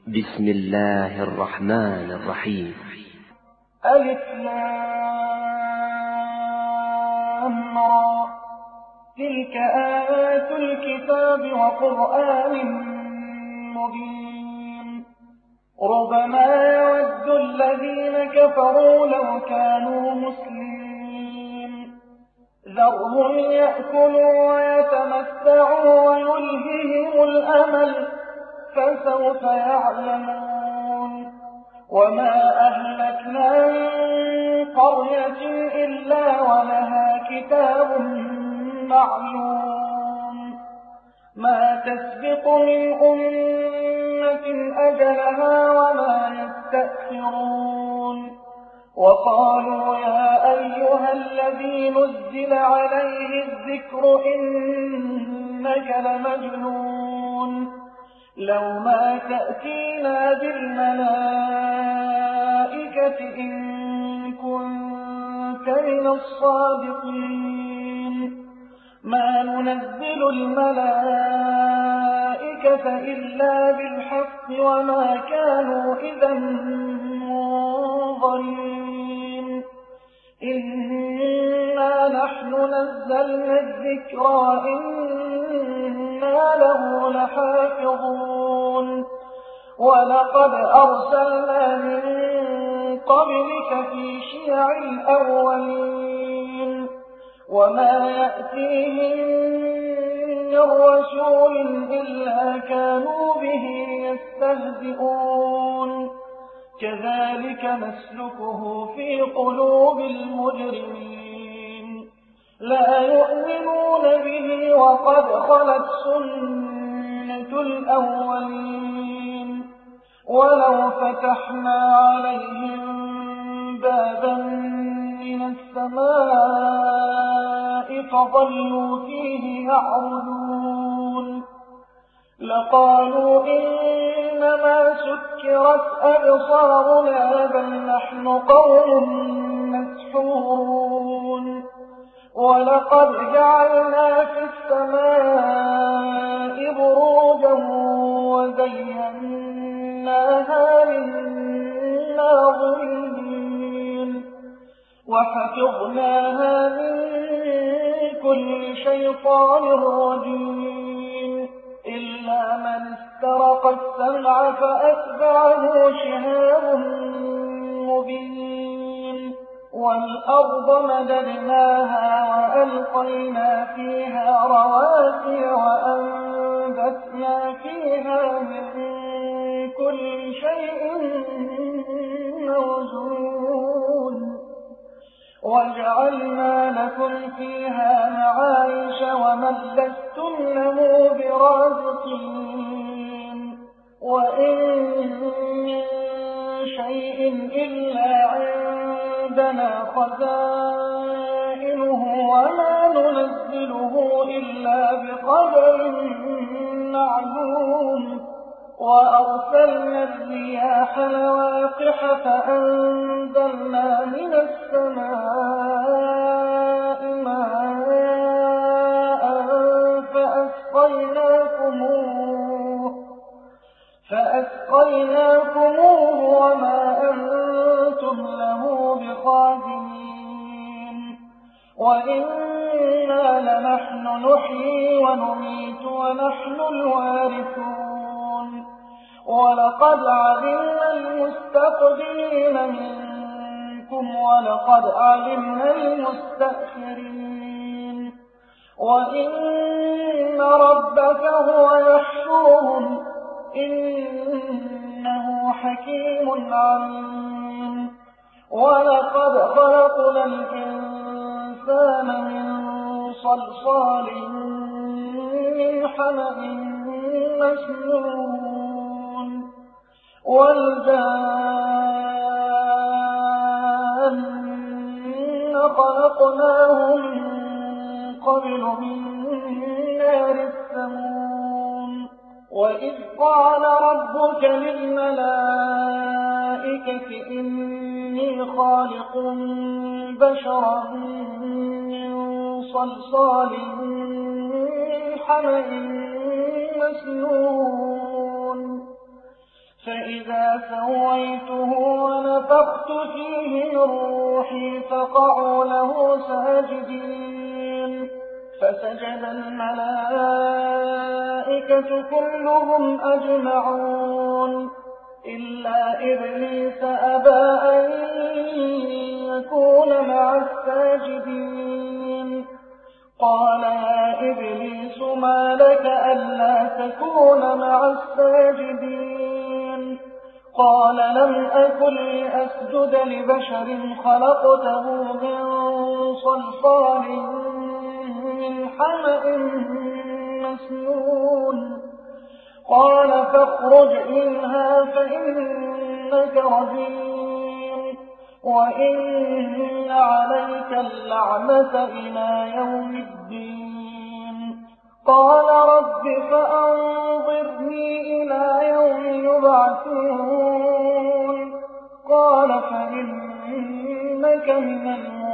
بسم الله الرحمن الرحيم. ألف لام را، تلك آيات الكتاب وقرآن مبين. ربما يود الذين كفروا لو كانوا مسلمين. ذرهم يأكلوا ويتمتعوا ويلههم الأمل، فسوف يعلمون. وما أهلكنا من قرية إلا ولها كتاب معلوم، ما تسبق من أمة أجلها وما يستأخرون. وقالوا يا أيها الذي نزل عليه الذكر إنك لمجنون، لو ما تأتينا بالملائكة إن كنت من الصادقين. ما ننزل الملائكة إلا بالحق وما كانوا إذا منظرين. إنا نحن نزلنا الذكر وإنا له لحافظون. ولقد أرسلنا من قبلك في شيع الأولين، وما يأتيهم من رسول إلا كانوا به يستهزئون. كذلك نسلكه في قلوب المجرمين، لا يؤمنون به وقد خلت سنة الأولين. ولو فتحنا عليهم بابا من السماء فظلوا فيه يعرجون لقالوا إنما سكرت أبصارنا بل نحن قوم مسحورون. ولقد جعلنا في السماء بروجا وزيناها للناظرين وحفظناها من كل شيطان رجيم إلا من استرق السمع فأتبعه شهاب مبين. والأرض مددناها وألقينا فيها رواسي وأنبتنا فيها من كل شيء موزون وجعلنا لكم فيها معايش ومن لستم له برازقين. وإن من شيء إلا عندنا خزائنه وما ننزله إلا بقدر معلوم. وأرسلنا الرياح لواقح فأنزلنا من السماء ماء فأسقيناكموه وما أنتم له بخازنين. وإنا لنحن نحيي ونميت ونحن الوارثون. ولقد علمنا المستقدمين منكم ولقد علمنا المستأخرين. وإن ربك هو يحشرهم إنه حكيم عليم. ولقد خلقنا الإنسان من صلصال من حمأ مسنون والجان خلقناه من قبل من نار السموم. وإذ قال ربك للملائكة إني خالق بشرا من صلصال من حمأ مسنون فإذا سويته ونفخت فيه من روحي فقعوا له ساجدين فسجد الملائكة كلهم أجمعون إلا إبليس أبى أن يكون مع الساجدين قال يا إبليس ما لك ألا تكون مع الساجدين قال لم أكن لأسجد لبشر خلقته من صلصال من حمأ مسنون قال فاخرج منها فإنك رجيم وإن عليك اللعنة إلى يوم الدين قال رب فأنظرني إلى يوم يبعثون قال فإنك من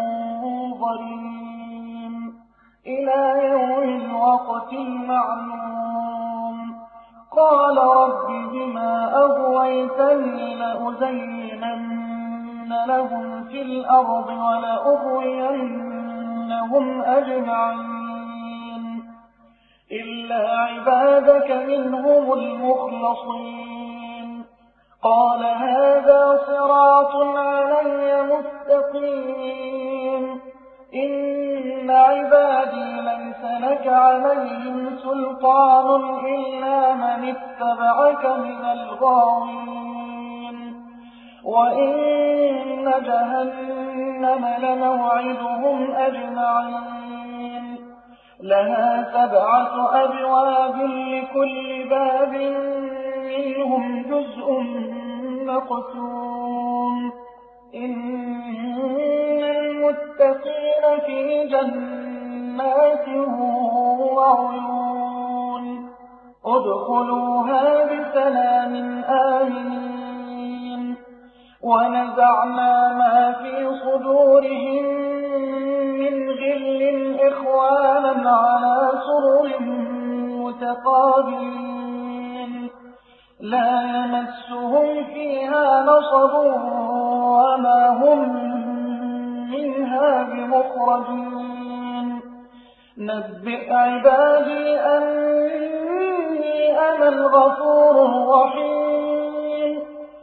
المنظرين إلى يوم الوقت المعلوم قال رب بما أغويتني لأزينن لهم في الأرض ولأغوينهم أجمعين إلا عبادك منهم المخلصين قال هذا صراط علي مستقيم إن عبادي ليس لك عليهم سلطان إلا من اتبعك من الغاوين وإن جهنم لموعدهم أجمعين لها 7 أبواب لكل باب منهم جزء مقسوم إن المتقين في جنات وعيون ادخلوها بسلام آمنين ونزعنا ما في صدورهم من غل إخوانا على سرر متقابلين لا يمسهم فيها نصب وما هم منها بمخرجين نبئ عبادي أني أنا الغفور الرحيم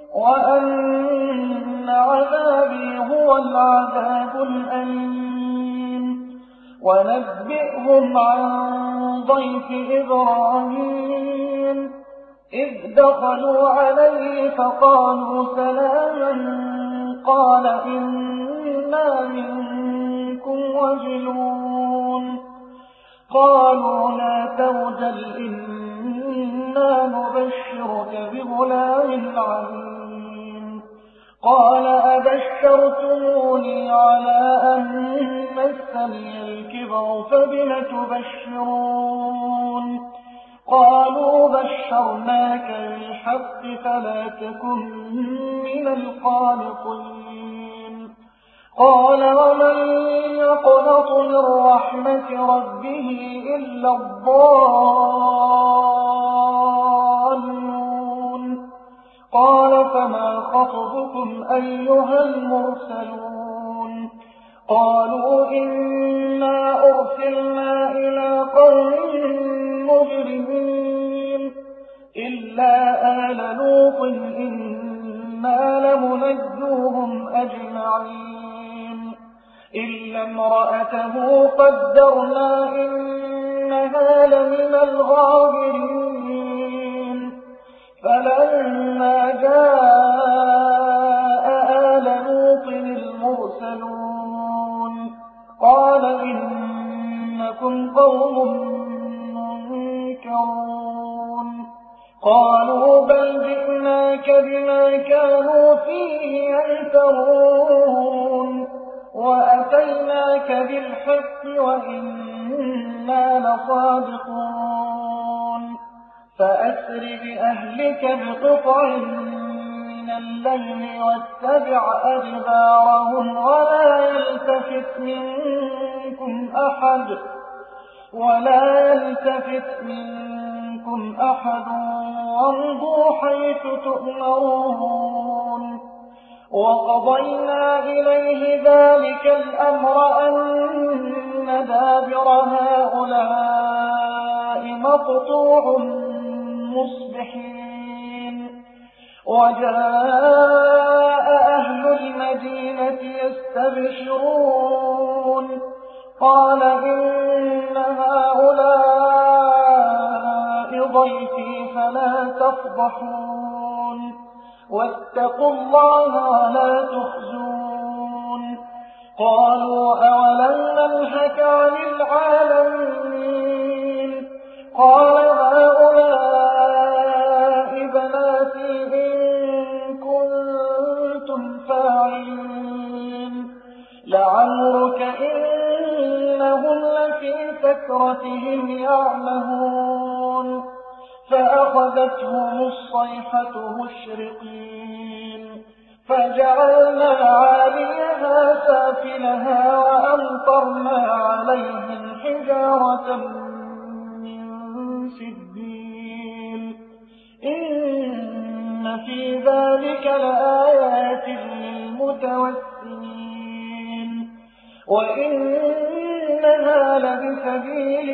وأن عذابي هو العذاب الأليم ونبئهم عن ضيف إبراهيم إذ دخلوا عليه فقالوا سلاما قال إنا منكم وجلون قالوا لا توجل إنا نبشرك بغلام عليم قال أبشرتموني على أن مسني الكبر فبم تبشرون قالوا بشرناك بالحق فلا تكن من القانطين قال ومن يقنط من رحمة ربه إلا الضالون قال فما خطبكم أيها المرسلون قالوا إنا أرسلنا إلى قوم مجرمين إلا آل لوط إنا لمنجوهم أجمعين إلا امرأته قدرنا إنها لمن الغابرين فلما جاء آل لوط المرسلون قال إنكم قوم منكرون قالوا بل جئناك بما كانوا فيه يمترون وأتيناك بالحق وإنا لصادقون فأسر بأهلك بقطع من الليل واتبع أدبارهم ولا يلتفت منكم منكم أحد وامضوا حيث تؤمرون وقضينا إليه ذلك الأمر أن دابر هؤلاء مقطوع مصبحين وجاء أهل المدينة يستبشرون قال إن هؤلاء ضيفي فلا تفضحون واتقوا الله ولا تخزون قالوا أولم ننهك عن العالمين قال هؤلاء بناتي إن كنتم فاعلين لعمرك إنهم لفي سكرتهم يعمهون فأخذتهم الصيحة مشرقين فجعلنا عاليها سافلها وأمطرنا عليهم حجارة من سجيل إن في ذلك لآيات للمتوسمين وإنها لبسبيل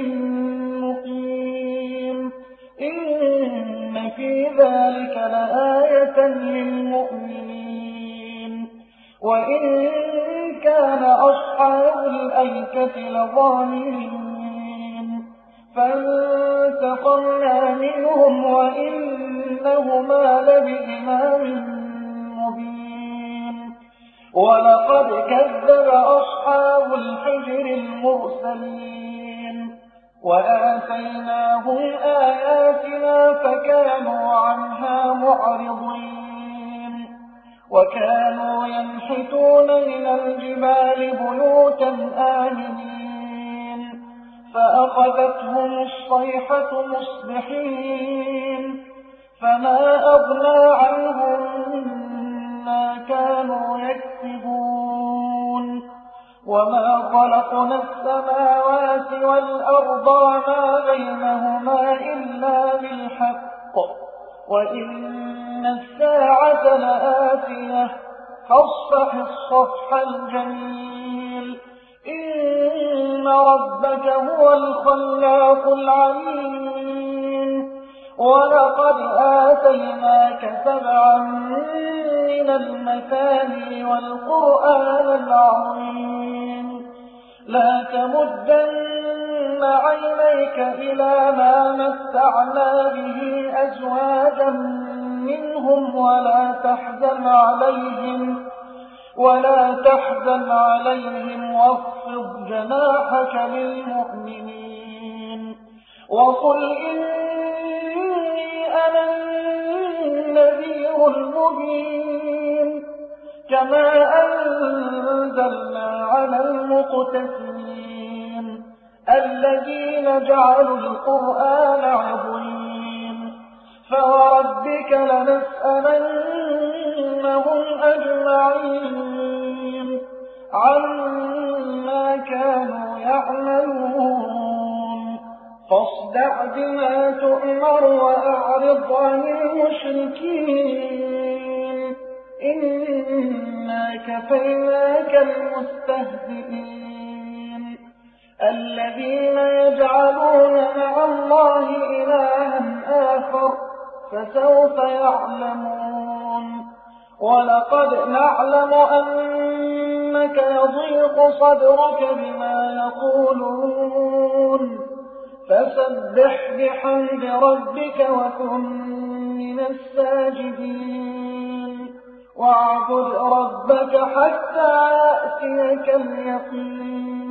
مقيم إن في ذلك لآية للمؤمنين وإن كان أصحاب الأيكة لظالمين فانتقمنا منهم وإنهما لبإمام مبين ولقد كذب أصحاب الحجر المرسلين وآتيناهم آياتنا فكانوا عنها معرضين وكانوا ينحتون من الجبال بيوتا آمنين فأخذتهم الصيحة مصبحين فما أغنى عنهم ما كانوا يكسبون وما خلقنا السماوات والأرض وما بينهما إلا بالحق وإن الساعة لآتية فاصفح الصفح الجميل إن ربك هو الخلاق العليم ولقد آتيناك 7 من المثاني والقرآن العظيم لا تمدن عينيك إلى ما متعنا به أزواجا منهم ولا تحزن عليهم واخفض جناحك للمؤمنين وقل إني أنا النذير المبين كما أنزلنا على المقتسمين الذين جعلوا القرآن عظيم فوربك لنسألنهم أجمعين عما كانوا يعملون فاصدع بما تؤمر وأعرض عن المشركين إنا كفيناك المستهزئين الذين يجعلون مع الله إلها آخر فسوف يعلمون ولقد نعلم أنك يضيق صدرك بما يقولون فسبح بحمد ربك وكن من الساجدين واعبد ربك حتى يأتيك اليقين